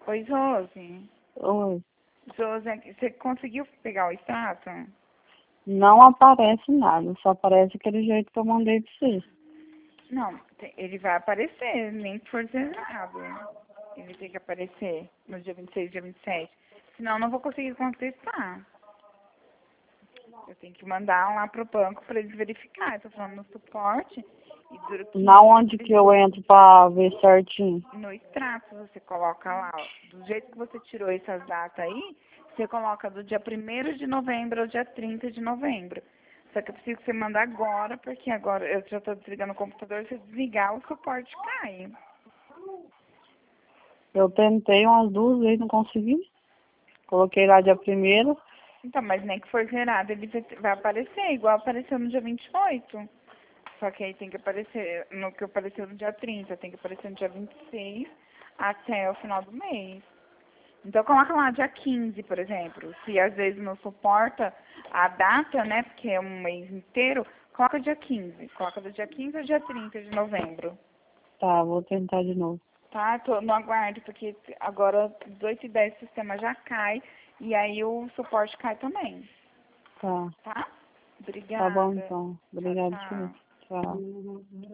Oi, Josi. Oi. Josi, você conseguiu pegar o extrato? Não aparece nada, só aparece aquele jeito que eu mandei pra você. Não, ele vai aparecer, nem que for zerado. Ele tem que aparecer no dia 26, dia 27. Senão eu não vou conseguir contestar. Eu tenho que mandar lá pro banco para eles verificar. Eu tô falando no suporte e dura 15 Na onde que eu entro pra ver certinho? no extrato, você coloca lá, ó, do jeito que você tirou essas datas aí, você coloca do dia 1º de novembro ao dia 30 de novembro. Só que eu preciso que você mande agora, porque agora eu já estou desligando o computador, se eu desligar, o suporte cai. Eu tentei umas 2 vezes, não consegui. Coloquei lá dia 1º. Então, mas nem que for gerado, ele vai aparecer, igual apareceu no dia 28. Só que aí tem que aparecer, no que apareceu no dia 30, tem que aparecer no dia 26 até o final do mês. Então coloca lá dia 15, por exemplo. Se às vezes não suporta a data, né, porque é um mês inteiro, coloca dia 15. Coloca do dia 15 ao dia 30 de novembro. Tá, vou tentar de novo. Tá? Tô no aguardo, porque agora 18h10 o sistema já cai e aí o suporte cai também. Tá. Tá? Tá bom Obrigada. então. Tchau, Obrigado, tio. tchau. Tchau.